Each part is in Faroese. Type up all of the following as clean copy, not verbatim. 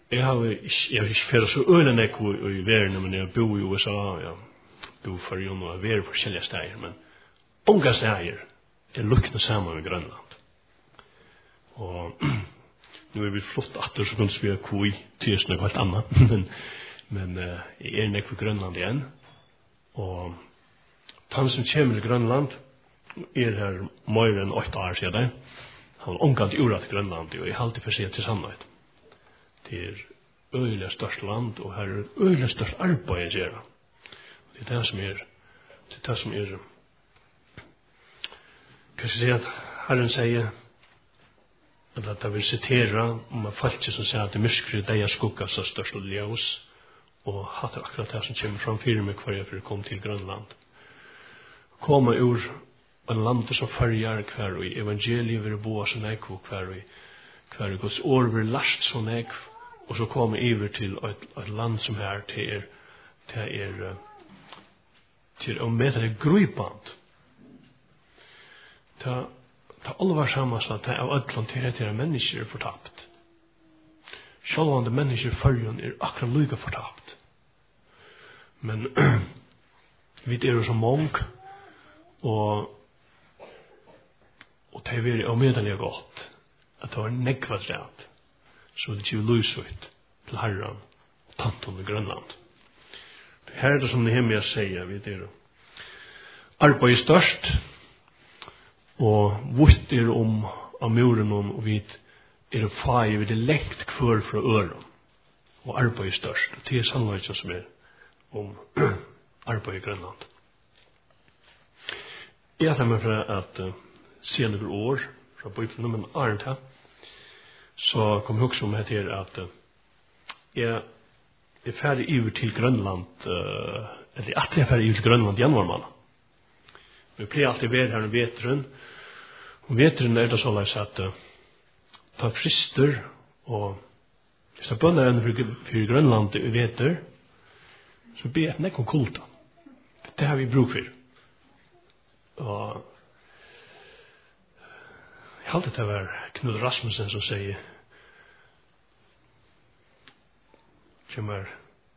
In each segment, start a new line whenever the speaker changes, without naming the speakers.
jeg har ikke færet så øyne i verden, men jeg bor i USA, jeg bor for jo noe være forskjellige steder, men unga steder lukkende sammen med Grønland. Og nu vi flott atter, så kunne vi ha kui til noe helt annet, men jeg nekk for Grønland igjen, og han som kommer til Grønland her mer enn 8 år siden, han var omgant ura til Grønland, og jeg har alltid for seg til sannhet. Det øyelig størst land, og her øyelig størst arbeid å gjøre. Det det som hva skal jeg si at Herren sier, at jeg vil sitere om folk som sier at det myskere deg skugga så størst og ljøs, og hatt akkurat det som kommer framfyrir meg hver jeg for å komme til Grønland. Komme ur en land som farger hver og evangeliet vil bo så nek hver og Guds år vil last så nek, og så komme iver til et land som her til å møte det grøyband. Ta alle var sammen så at av ødland til mennesker fortapt. Sjølvande mennesker fargen akkurat lyga fortapt. Men vi så mange, og det er omedelig godt at det var nekvat rett, så det ikke lys ut til Herren og tanten i Grønland. Her det som Nehemia sier, vi arbeid størst, og vutt av muren, og vi fai, vi lengt kvør fra øren, og arbeid størst. Det sannolikt som om arbeid i Grønland. Jeg tar meg fra at senere år, fra Bibelen, men Arnta, så kom jeg også om her at jeg ferdig iver til Grønland, eller at jeg ferdig iver til Grønland i januar måned. Vi pleier alltid være her om veteren, og veteren det så løs at ta frister, og hvis jeg bønner en for Grønland i veter, så blir jeg nekk om kulta. Det har vi bruk for. Og jeg halte det var Knud Rasmussen som sier kommer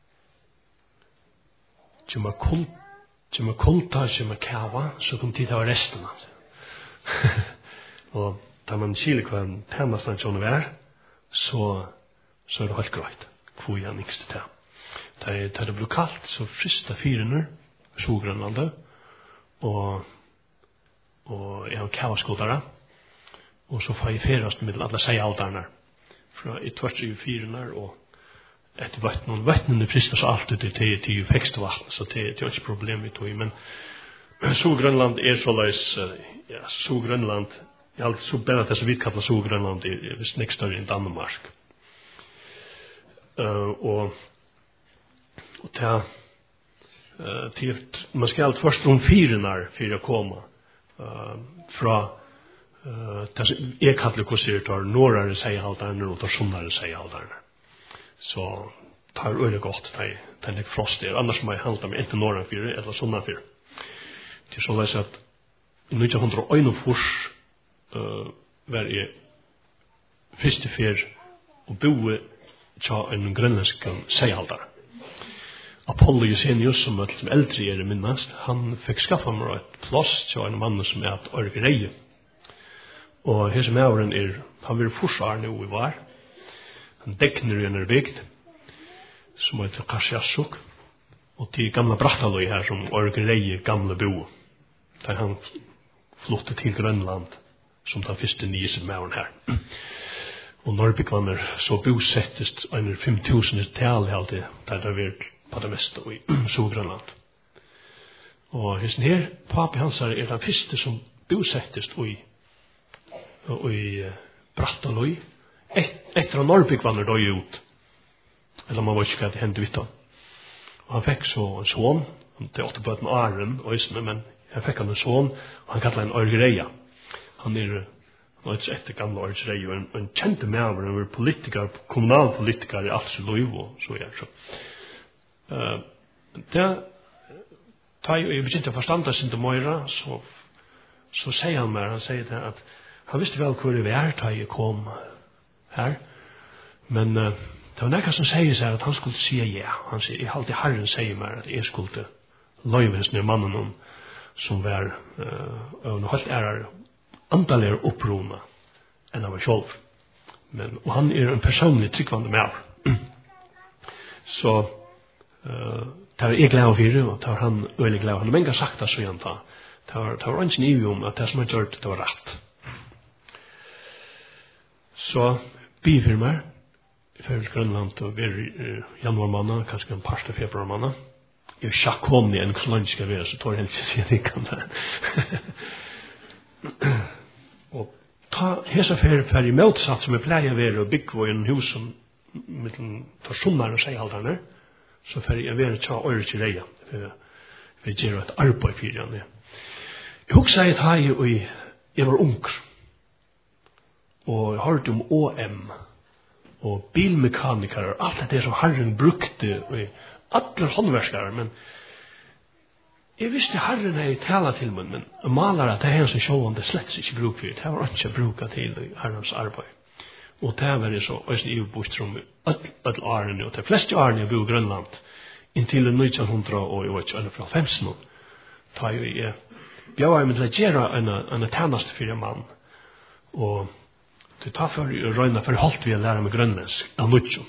kulta, kommer kava, så kommer tid av resten av det. Og da man kiler hva en tennastan sånn er, så det helt greit. Hvor jeg nikste til. Da det ble kaldt, så frista firener, Grønlandet, og jeg har kavaskoldere, og så får jeg ferast med alle seialdarna, fra i tvert i firener, og etter vattnene fristas alltid til fekst vatten, så det er ikke problem i tog, men Grønland så løs, Grønland, jeg har alltid så bedre at det så vidt kallet Grønland er visst nek større enn Danmark. Og man skal alt først om firener for å komme fra jeg kallar det tar norrare seihaldarne og tar sunnare seihaldarne. Så tar øyne godt det er frost der. Annars må jeg halda meg enten norrare fyrir eller sunnare fyrir. Det så løs at i 1941 var jeg første fyr og boe tja en grønlandsk seihaldar. Apollo Josenius, som eldre minnast, han fikk skaffa meg et plass til en mann som er et orgereie. Og her som han vil forsvar nå i var. Han dekner i en bygd, som heter Kasjassuk, og til gamla Brattaløy her, som orgereie gamle bo. Da han flottet til Grønland, som den første nye som her. Og Norrbygvaner så bosettest under 5.000 tal alltid, der det var på det meste i Grønland. Og hesten her, papi hans er den første som bosettest i Brattaløy, etter at Norrbygvaner døg ut. Eller man var ikke hva det hendte vidt. Og han fikk så en son, det er åtte på et med Aren, men jeg fikk han en son, og han kallet en Orgereia. Han etter gamle Orgereia, og en kjente med han var politiker, kommunalpolitiker i alt sitt liv, og så så. Da jeg begynte å forstande sin til Møyra, så sier han meg, han sier det at han visste vel hvor det var da jeg kom her, men Det var nekka som sier seg at han skulle si ja. Han sier, jeg alltid Herren sier meg at jeg skulle løyves ned mannen som var helt andaligere opprona enn han var sjálv. Og han en personlig tryggvande med. Så det var jeg glad for, og det var han øyelig glad. Han har mange sagt det så igjen da. Det var ikke nivig om at det som han gjør det var rett. Så bifir meg i forhold Grønland og vi januarmanna, kanskje en par til februarmanna. Jeg sjakk kom igjen hvor langt skal være, så tar jeg helst ikke det kan det. Og ta hesa fer i motsatt som jeg pleier å være og bygge i en hus som tar sommar og seialderne, så fer jeg være tja øyre til reia, for jeg gjør et arbeid for det. Jeg husker at jeg var ung, og jeg hørte om OM, og bilmekanikere, og alt det som Herren brukte, og alle håndverskere, men jeg visste Herren hadde tala til meg, men malere at det er en som sjående det slett ikke bruk for, det var ikke bruket til Herrens arbeid. Og det var det så, og jeg bost om alle årene, og de fleste årene jeg bor i Grønland, inntil 1900 og jeg vet ikke, eller fra 15, da jeg bjør meg til å gjøre en tjeneste for en mann, og det tar for å røyne for holdt vi å lære med grønlandsk, av nødjo.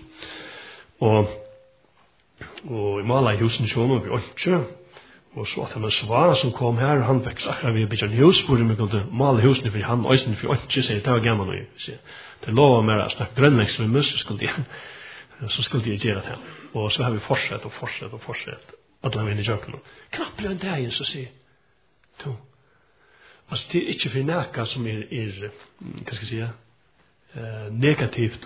Og jeg malet i husen sjån, og vi ikke, og så at han svar som kom her, han fikk akkurat vi bygde en hus, hvor vi kunne male husene for han, og for ikke, sier det var gammel noe. Det lovet meg å snakke grønlandsk med mus, så skulle de gjøre det. Og så har vi fortsatt, at han vinner kjøkken. Knapt blir en dag, så sier to. Altså, det ikke for nækka som hva skal jeg si, negativt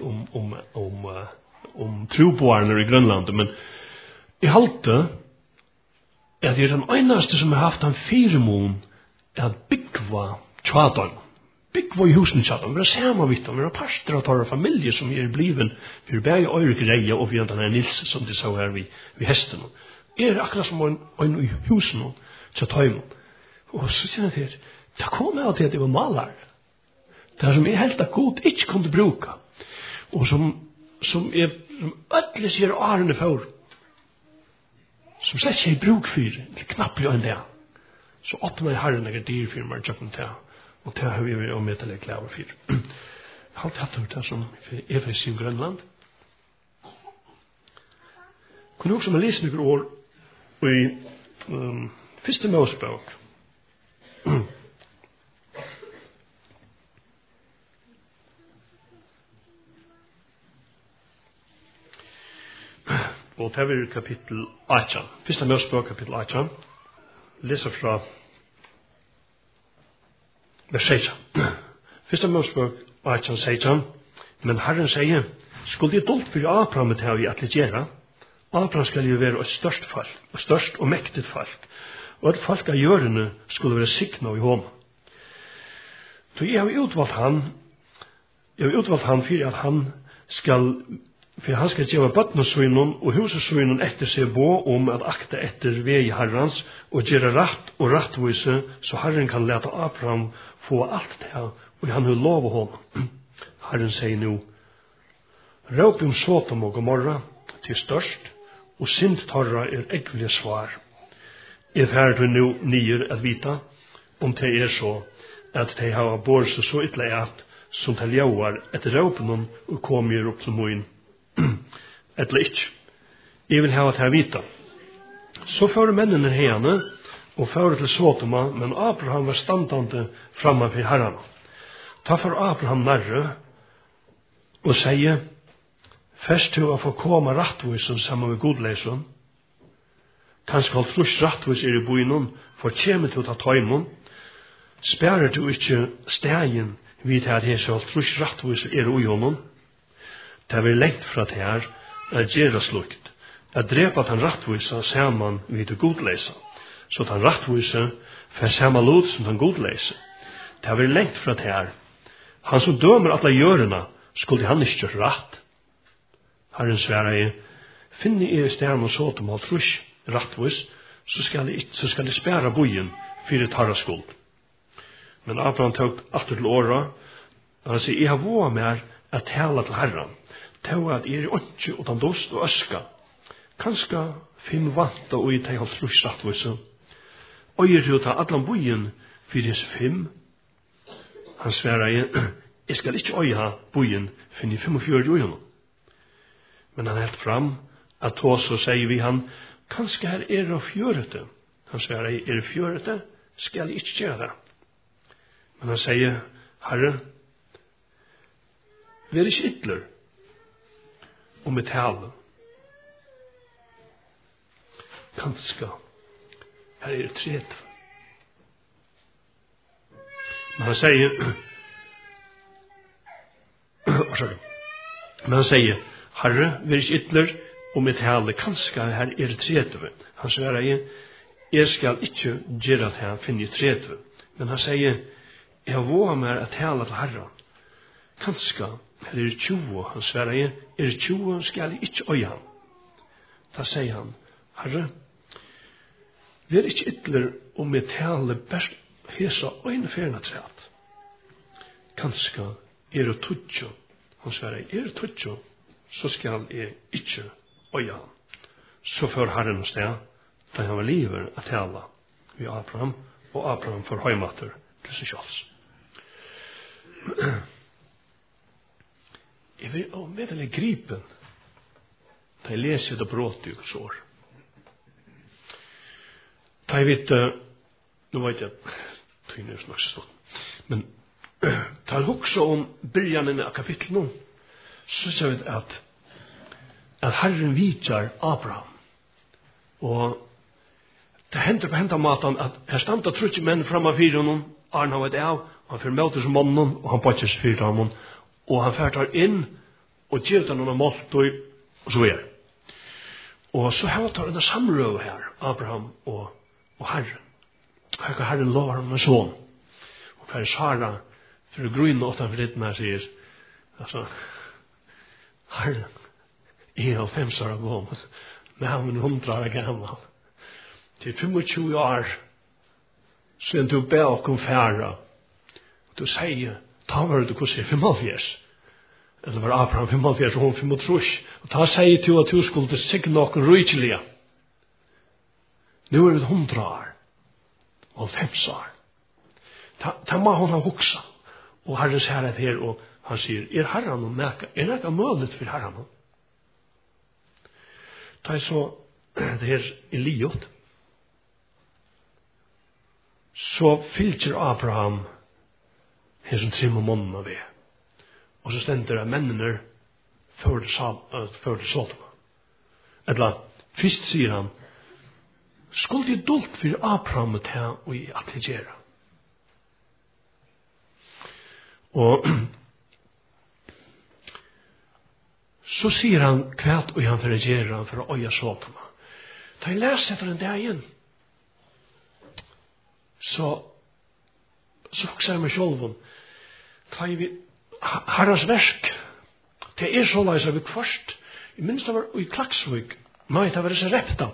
om troboerne i Grønland, men jeg halte at det den eneste som har haft en firemon at byggva tjadon, byggva i husen tjadon, vi har samme vitt om, vi har parster av tåre familie som bliven for bæg øyre greie og vi har denne Nils som de sa her ved hesten. Akkurat som en i husen tjadon. Og så sier jeg til, det kom jeg til at det var maler. Det som jeg helt godt ikke kunne bruke, og som ødelig sier årene for, som slett ikke er bruk for, eller knapt blir en det. Så åpner jeg herren jeg dyrfirmaer tjøkken til, og det har vi vært med til å klare for. Jeg har alltid hatt det som er fra Siv Grønland. Kunne også man lese noen år i første Mosebok. Og det er kapittel 18. Første Mosebok kapittel 18. Leser fra vers 16. Første Mosebok 18, 16. Men Herren sier, skulle jeg dult for Abraham til å gjøre, Abraham skal jo være et størst folk, et størst og mektigt folk, og at folk av gjørende skulle være sikna i hånden. Så jeg har utvalgt han for at han skal gjøre bøtnesøynen og husesøynen etter seg bo om at akta etter vei Herrens og gjøre rett og rettvise så Herren kan lete Abraham få alt det og han vil love hånden. Herren sier nå, råp om Sodom og Gomorra til størst og sint torra ekvelige svar. Jeg ferdig nå nyer at vita om det så at de har båret seg så ytterlig at som de ljauar etter råpen og kommer opp til moen. Eller ikke. Jeg vil ha til å vite. Så fører mennene henne og fører til Sodoma, men Abraham var standande framme for Herren. Ta for Abraham nærre og sier, først til å få komme rettvisen sammen med godleisen, kanskje alt trus rettvis i boinen, for kjemme til å ta tøymon, spærer du ikke stegen vidt at jeg så alt trus rettvis i honom, det er lengt fra det her at gjøre slukt, at drepa den rettvisa saman vid det godleisa, så den rettvisa får samme lot som den godleisa. Det er lengt fra det her. Han som dømer alle gjørene, skulle han ikke gjøre rett. Herren svære jeg, finner jeg i stedet og så til alt trus rettvis, så skal jeg spære bojen for et harra skuld. Men Abraham tok alltid til åra, og han sier, jeg har vært med at tale til Herren. til at jeg ikke utan dost og øska. Kanskje 5 vant og i teg hans trusrattvise. Og jeg tror ta allan bojen for disse 5. Han sværer jeg skal ikke øya bojen for de 45 ujene. Men han helt fram at så sier vi han, kanskje her det fjørete. Han sværer jeg det fjørete, skal jeg ikke gjøre det. Men han sier, Herre, vi ikke ytler om et tale. Kanskje her det 30. Men han sier, Herre, vi ikke ytler om et tale. Kanskje her det 30. Han sier, jeg skal ikke gjøre det her, finne 30. Men han sier, jeg våger meg at tale til Herren. Kanskje her det 20. Han sier, det 20 skal jeg ikke øye ham. Da sier han, Herre, vi ikke ytler om et tale best hesa øyne ferna træt. Kanskje det 20. Han sier, det 20, så skal jeg ikke øye ham. Så får Herren sted, da han var livet at tale ved Abraham, og Abraham får høymatter til sin kjals. Jeg vil medelig gripen da jeg leser det brått i Guds år. Da jeg vet, nå vet jeg at det er nok så stort, men da jeg også om begynnelsen av kapitlet nå, så ser vi at Herren vidjar Abraham, og det hender på hentamaten at her standa trutje menn fram av fyren honom, Arne var det av, han fyrir møtes mannen, og han bøttes fyrt av honom, og han færtar inn, og gjør det noen målt, og så er. Og så har vi en samrøv her, Abraham og Herren. Her Herren lovar ham en son. Og hver Sara, for grunn og åttan for litt her, sier, altså, Herren, jeg er 5 år gammel, men han er 100 år gammel. Til 25 år, så du ber okkom færa, og du sier, ta var du hvordan 45, eller var Abraham 45 og hun 35, og ta sier du at du skulle signe okkom rykjelige. Nå det 100 år, og 5 år. Ta må hun ha huksa, og Herren sier det her, og han sier, Herren og meka, nekka mulig for Herren? Ta så, det her Eliot, så fylker Abraham her som trimmer månene ved. Og så stender det mennene før det Sodoma. Eller, først sier han, skulle det dult for Abraham til å atlegere? Og så sier han kvært og han for å gjøre for å øye Sodoma. Da jeg leser etter den dagen, så husker jeg meg selv om Herrens versk det så leis av først jeg minns det var i Klaksvik nei, det var disse repta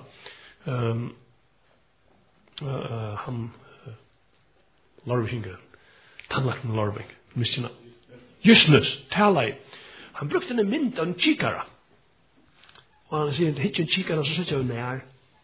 han Lorvingren tannlakten Lorving Justnus, talei han brukte en mynd av en kikara og han sier hitt en kikara så sitter jeg nær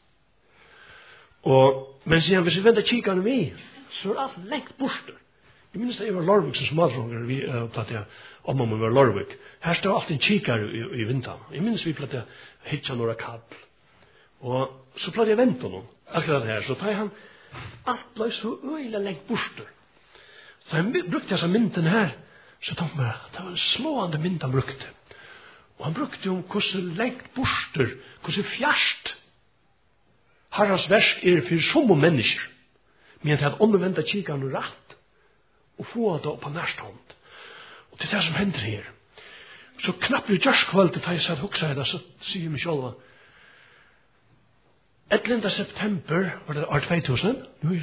men sier han, hvis vi venter kikaren vi, så alt lengt borster. Jeg minns det jeg var Lorvik som smadronger, vi platt jeg om vi var Lorvik. Her står alt en kikare i vinteren. Jeg minns vi platt jeg hitja några kabel. Og så platt jeg vente noen, akkurat her, så tar han alt blei så øyla lengt borster. Så han brukte jeg mynden her, så tenkte jeg, det var en slående mynd han brukte. Og han brukte jo hvordan lengt borster, hvordan fjerst, Herrens versk for som mennesker, men til at omvendte kikene rett, og få det på nærstånd. Og det er det som hender her. Så knappt i gjørskvalitet har jeg sett hoksa her, så sier meg selv, 11. september, var det år 2000?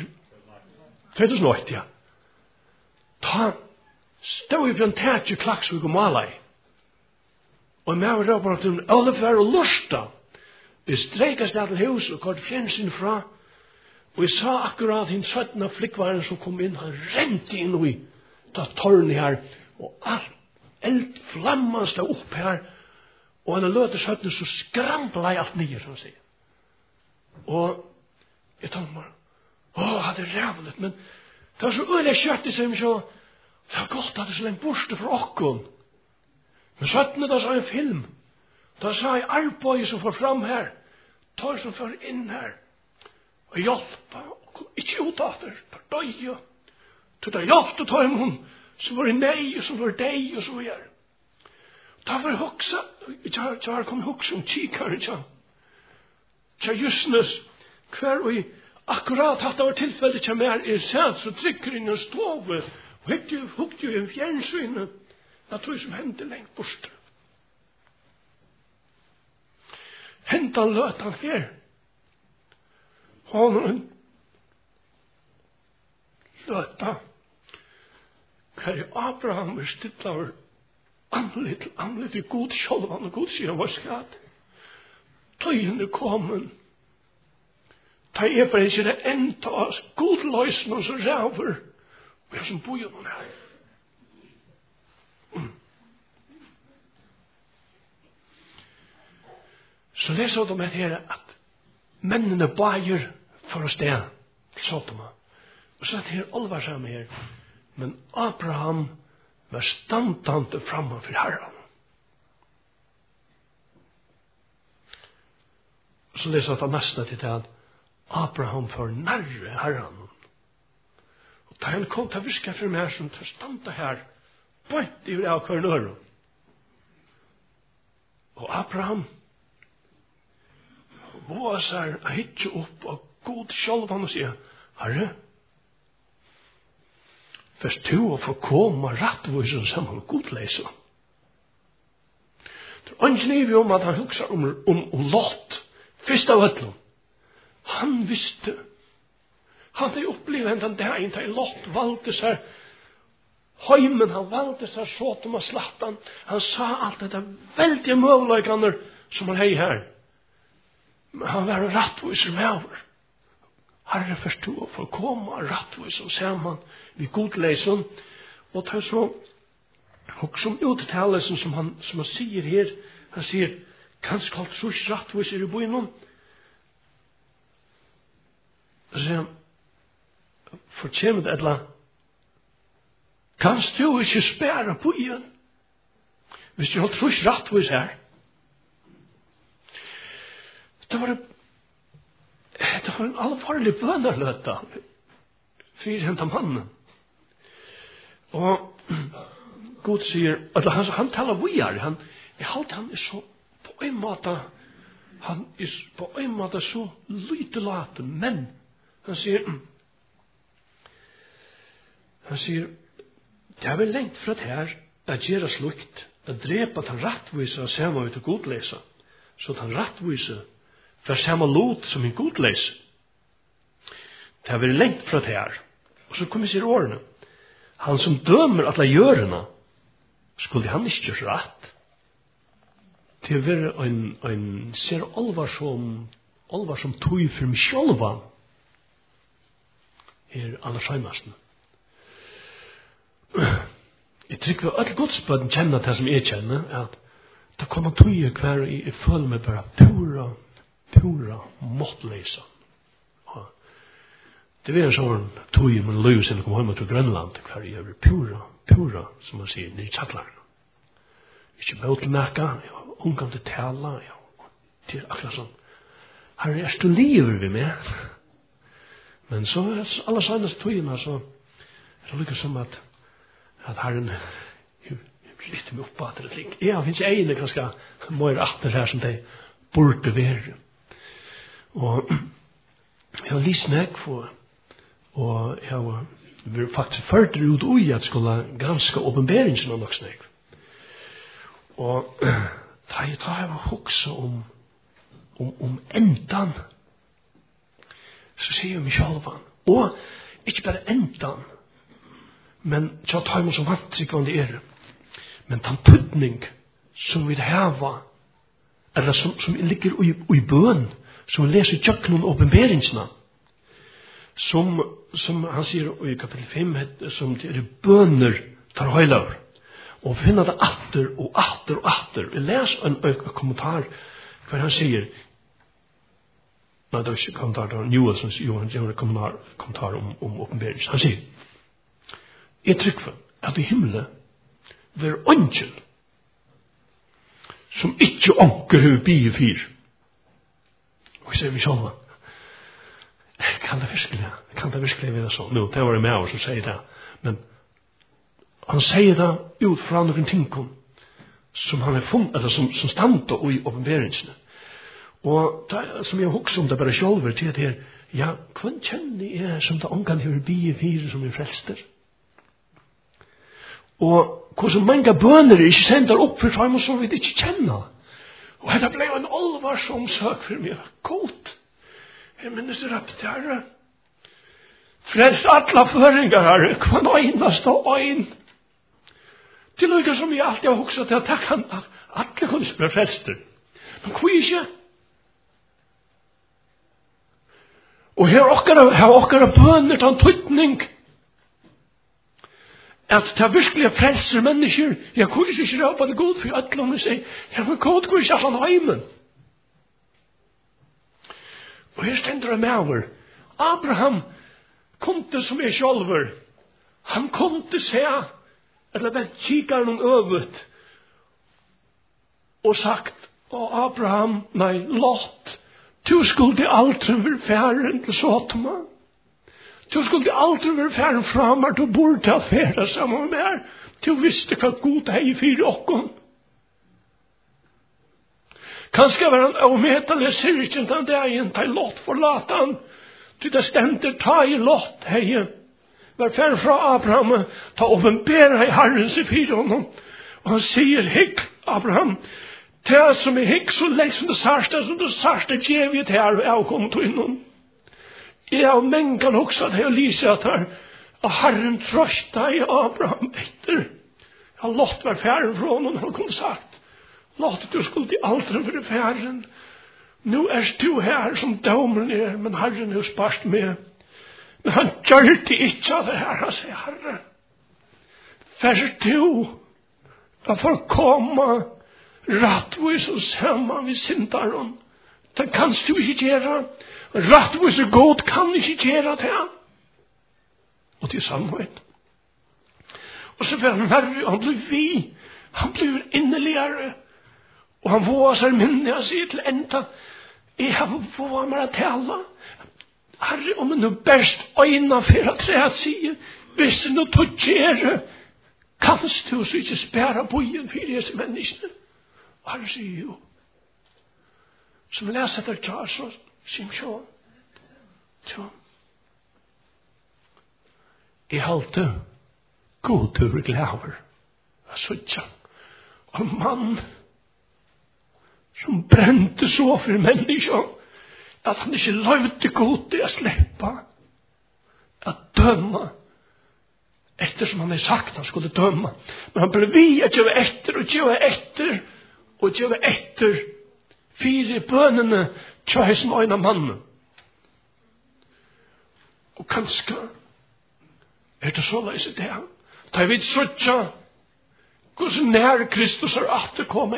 2008, ja. Da stod jeg på en tæt i Klaksvik og Malai, og jeg var råper at hun alle for å lusta, vi streikast der til hus og kort fjernsin fra, og jeg sa akkurat hinn 17 flikkvaren som kom inn, han rente inn i da tårn her, og alt eldflamman stod opp her, Og han løter søttene så skrambla I alt nye, som han sier. Og jeg tenkte meg, det rævligt, men det var så øyelig kjøtt I seg, så det var godt at det så lenge borste fra okken. Men søttene da sa en film, da sa jeg arbeid som får fram her, tar som får inn her, og hjelpa, ikke utdater, for døye, til det hjelp til ta imun, så var det nei, og så var det deg, og så var det. Da var det hoksa, jeg har kommet hoksa kikaren, tja justnes, hver og akkurat hatt det var tilfellet tja mer sett, så trykker inn en stove, og hukte jo en fjernsynet, det tror jeg som hendte lengt bort. Hentan løt han her. Han løt han. Hver Abraham stilla over annet I god sjålvan og god sier var skatt. Tøyene kommen. Ta for ikke det enda god løsning og så ræver. Og jeg som bor jo noen her. Så leser de her at mennene bager for å sted til Sodoma. Og så er det her alvarsamme her. Men Abraham var standande framme for Herren. Og så leser det neste til det at Abraham får nærre Herren. Og da han kom til å viske for meg som til å stande her, bøyt I av hver nøren. Og Abraham våsar a hitje opp og god sjálvan og sier, Herre, først to å få koma rattvisen sammen og godleisa. Det er ikke om at han husker om Lot, først av ødlom. Han visste, han hadde opplevd den dagen da Lot valgte seg heimen, han valgte seg Sodom og Slattan, han sa alt dette veldige møvløykene som han hei her. Men han var rattviser med over. Herre forstod for å komme rattviser sammen vi godleisen. Og det er så også om uttalelsen som han sier her. Han sier, kanskje alt så ikke rattviser I byen. Så sier han, fortjener det eller kanskje du ikke spære byen hvis du har så ikke rattviser her. Det var en allvarlig bønnerløte for hentet mannen. Og Gud sier, han taler videre, han så på en måte, han på en måte så lytelate, men han sier, det er vel lengt fra det her, at gjøre slukt, at drepe at han rattvise og ser meg ut og godlese, så at han rattvise for samme lot som en godleis. Det har vært lengt fra det her. Og så kommer sier årene. Han som dømer alle gjørene, skulle han ikke gjøre rett. Det har vært en ser alvar som tog for meg sjølva. Her aller skjønnesten. Jeg trykker at alle godsbøden kjenner det som jeg kjenner, at det kommer tog hver jeg føler meg bare pura måttløsa. Det var en sånn tog med løs enn å komme hjemme til Grønland hver jeg var pura, som man sier, nere I tjattlaren. Ikke med til nækka, ungan til tala, det akkurat sånn. Her er du liver vi med. Men så alle sønnes togene, så det lykkes som at Herren lytter meg opp at det slik. Ja, finnes egnet ganske mer atter her som de burde være. Og jeg har lyst nek for, og jeg har faktisk ført ut ui at skulle granska åpenberingen av nok snek. Og da jeg har hoksa om endan, så sier jeg meg sjálvan, og ikke bare endan, men så tar jeg som vantrik om det men den tydning som vi hava, eller som ligger i bøn, som leser tjøkken om åpenberingsene, som han sier i kapittel 5, som det bøner tar høylaver. og finna det atter og atter og atter. Jeg leser en kommentar hva han sier. Nei, det er ikke kommentar, det er Johan gjør en kommentar om åpenbergelsen. Han sier, jeg trykker at i himmelen det er ånden som ikke anker høy bie fyr. Og jeg sier vi sånn, kan det virkelig være sånn? Nå, det var det med oss som sier det. Men han sier det ut fra noen ting som han har funnet, eller som standa i åpenbergelsene. Og det, som jeg husker om det bare selv til at her, ja, hvem kjenner jeg som det omgang høy bie fyr som er frelster? Og hvordan mange bøner ikke sender opp for ham, så vi ikke kjenner. Og det ble en alvarsom søk for meg. Godt. Jeg minnes det rett her. Frelst alle føringer her. Hva øyneste og øyn. Til lykke som jeg alltid har hukset til at jeg kan alle kunne bli frelster. Men hva ikke? Og her har okkara bøner til en tøytning at det virkelig frelser mennesker. Jeg kunne ikke råpe det god for at landet sier, jeg må god kunne ikke alle heimen. Og her stender det med over. Abraham kom til som er sjølver. Han kom til seg, eller vent kikar noen øvet, og sagt, Abraham, nei, Lot, du skulle aldri være færen til Sotoma. Du skulle aldri være færen fra meg, du burde ha færen sammen med her. Du visste hva god hei for okken. Kanskje var han avmetelig syrkjent av dagen, ta Lot forlate han. Du det stender ta i Lot hei. Var færen fra Abraham, ta åpenbæra i Herren seg for honom. Og han sier, hikk, Abraham, det som er hikk så lenge som det sørste djevet her, og jeg kom til innom. Jeg har mengen også at jeg lyser at her, og Herren trøsta i Abraham etter. Jeg har lått være færen fra honom, han kunne sagt, låt du skulle aldri være færen. Nå er du her som dømeren er, men Herren har spart med. Men han gjør det ikke av det her, han sier, Herre, vær du, da får komme rattvis og sammen ved synderen. Det kan du ikke gjøre. Rattvis og god kan ikke gjøre det. Og det er sannhet. Og så var han verre, han ble vi. Han ble inneligere. Og han våger seg minne og sier til enda, jeg har våget meg å tale. Herre, om en best øyne for at jeg sier, hvis det nå tog gjøre, kanst du så ikke spære bøyen for disse menneskene. Og Herre sier jo, som leser etter Charles og Simson. Så. Jeg halte god tur glæver. Jeg så ikke. Og en mann som brente så for mennesker at han ikke løvde god til å slippe at dømme eftersom han har sagt han skulle dømme. Men han ble vi at gjøre etter og gjøre etter og gjøre etter fire bønene tjøysen og en av mannen. Og kanskje det så løs i det. Da jeg vet så ikke hvordan nær Kristus er at det kommer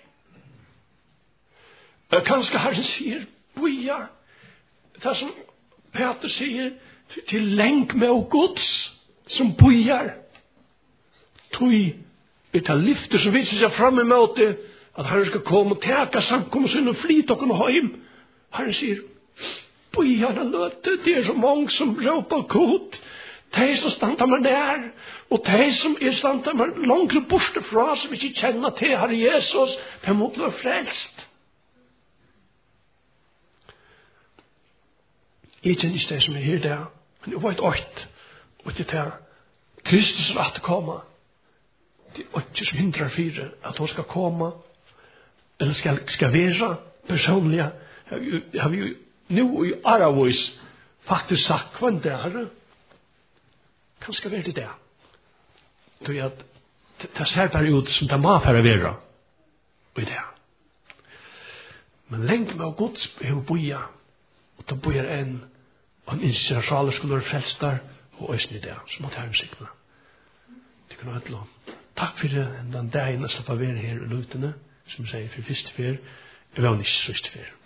Kanskje Herren sier, boja, det som Peter sier, til lenk med og gods som bojar. Tog ta lyfter som viser seg frem imot det, at Herren skal komme og teka samkommet sin og flyt og kunne hjem. Herren sier, boja, det er så mange som råper god, de som standa meg nær, og de som standa meg langt borte fra, som ikke kjenner til Herre Jesus, de må bli frelst. Jeg kjenner ikke det som er her der, men jeg vet åkt, og det er Kristus er at komme. Det er ikke som hindrer fire, at hun skal komme, eller skal være personlig. Har vi jo nå i Aravois faktisk sagt hva det er. Kanskje være det der. Det ser bare ut som det må for å være. Og det. Men lenge med Guds behov boja. Og da bojer en. Og han innser at alle skulle være frelst der. Og øyne i det. Så måtte Herren sikne. Det kunne være et lån. takk for den dagen jeg slapp av være her i lutene, som jeg sier for første fer, jeg var ikke siste fer.